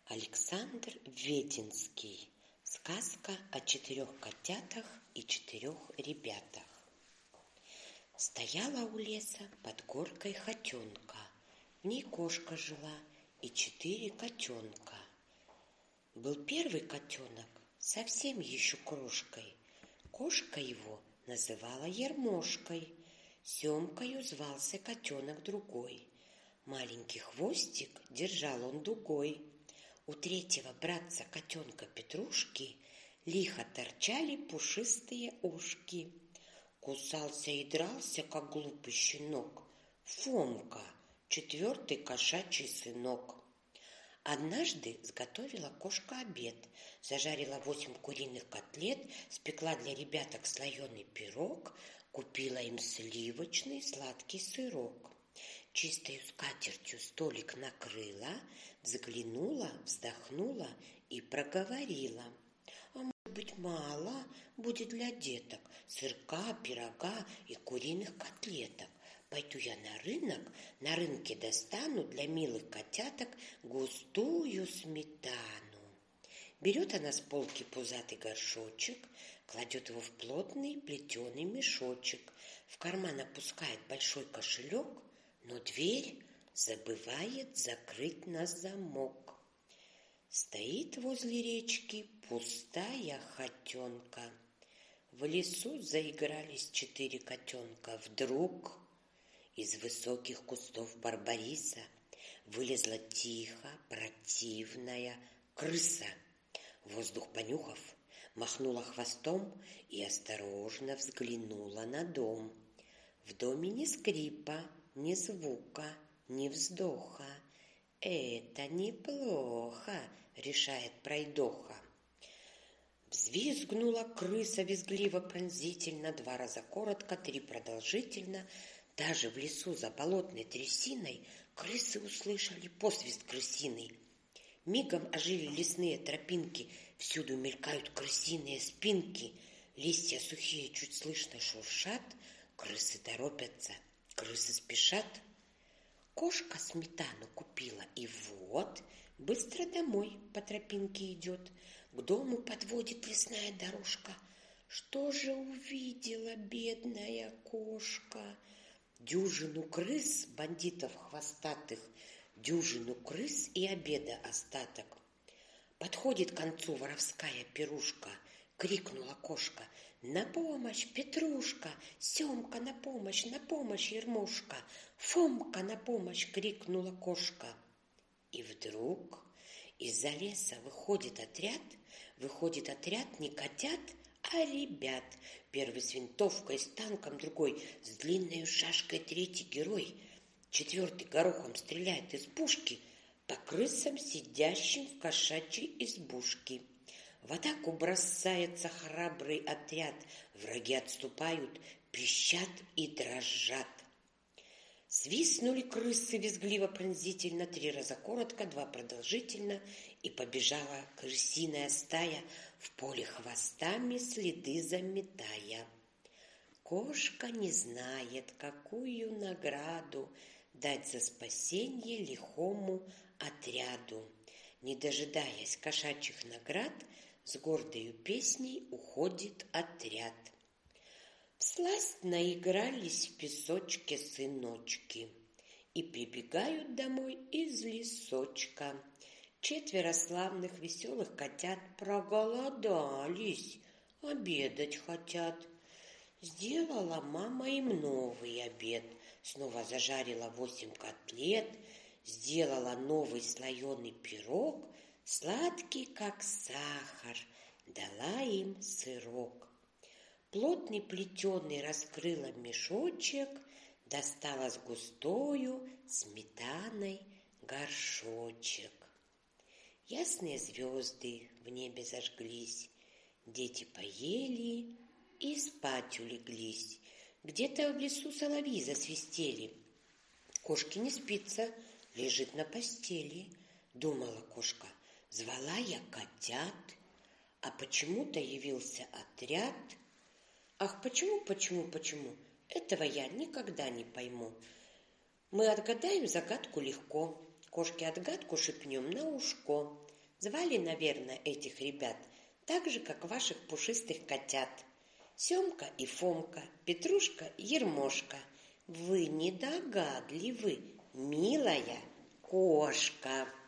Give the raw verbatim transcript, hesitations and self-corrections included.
Александр Веденский. Сказка о четырех котятах и четырех ребятах. Стояла у леса под горкой хотенка. В ней кошка жила и четыре котенка. Был первый котенок совсем еще крошкой. Кошка его называла Ермошкой. Семкою звался котенок другой. Маленький хвостик держал он дугой. У третьего братца котенка Петрушки лихо торчали пушистые ушки. Кусался и дрался, как глупый щенок, Фомка, четвертый кошачий сынок. Однажды сготовила кошка обед, зажарила восемь куриных котлет, спекла для ребяток слоеный пирог, купила им сливочный сладкий сырок. Чистою скатертью столик накрыла, взглянула, вздохнула и проговорила: а может быть, мало будет для деток сырка, пирога и куриных котлеток. Пойду я на рынок, на рынке достану для милых котяток густую сметану. Берет она с полки пузатый горшочек, кладет его в плотный плетеный мешочек, в карман опускает большой кошелек, но дверь забывает закрыть на замок. Стоит возле речки пустая хотенка. В лесу заигрались четыре котенка. Вдруг из высоких кустов барбариса вылезла тихо противная крыса. Воздух понюхав, махнула хвостом и осторожно взглянула на дом. В доме ни скрипа, ни звука, ни вздоха. Это неплохо, решает пройдоха. Взвизгнула крыса визгливо-пронзительно, два раза коротко, три продолжительно. Даже в лесу за болотной трясиной крысы услышали посвист крысиный. Мигом ожили лесные тропинки, всюду мелькают крысиные спинки. Листья сухие чуть слышно шуршат, крысы торопятся, крысы спешат. Кошка сметану купила, и вот быстро домой по тропинке идет. К дому подводит лесная дорожка. Что же увидела бедная кошка? Дюжину крыс, бандитов хвостатых, дюжину крыс и обеда остаток. Подходит к концу воровская пирушка. Крикнула кошка: на помощь, Петрушка! Семка, на помощь, на помощь, Ермошка! Фомка, на помощь! Крикнула кошка. И вдруг из-за леса выходит отряд, выходит отряд не котят, а ребят. Первый с винтовкой, с танком, другой с длинной шашкой, третий герой. Четвертый горохом стреляет из пушки по крысам, сидящим в кошачьей избушке. В атаку бросается храбрый отряд. Враги отступают, пищат и дрожат. Свистнули крысы визгливо-пронзительно, три раза коротко, два продолжительно, и побежала крысиная стая, в поле хвостами следы заметая. Кошка не знает, какую награду дать за спасение лихому отряду. Не дожидаясь кошачьих наград, с гордою песней уходит отряд. Всласть наигрались в песочке сыночки и прибегают домой из лесочка. Четверо славных веселых котят проголодались, обедать хотят. Сделала мама им новый обед, снова зажарила восемь котлет, сделала новый слоеный пирог, сладкий, как сахар, дала им сырок. Плотный плетеный раскрыла мешочек, достала с густою сметаной горшочек. Ясные звезды в небе зажглись, дети поели и спать улеглись. Где-то в лесу соловьи засвистели. Кошке не спится, лежит на постели. Думала кошка: звала я котят, а почему-то явился отряд. Ах, почему, почему, почему? Этого я никогда не пойму. Мы отгадаем загадку легко. Кошке отгадку шепнем на ушко. Звали, наверное, этих ребят так же, как ваших пушистых котят. Семка и Фомка, Петрушка и Ермошка. Вы недогадливы, милая кошка.